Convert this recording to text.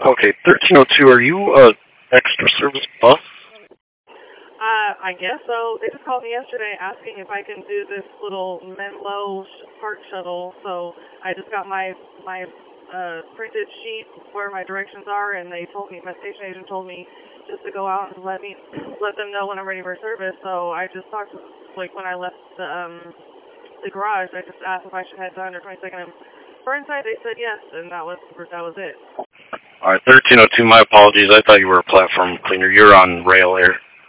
Okay, 1302, are you a extra service bus? I guess so. They just called me yesterday asking if I can do this little Menlo park shuttle. So I just got my printed sheet where my directions are, and they told me, my station agent told me just to go out and let them know when I'm ready for service. So I just talked, like when I left the garage, I just asked if I should head to 122nd and Burnside. They said yes, and that was it. Alright, 1302, my apologies. I thought you were a platform cleaner. You're on rail air.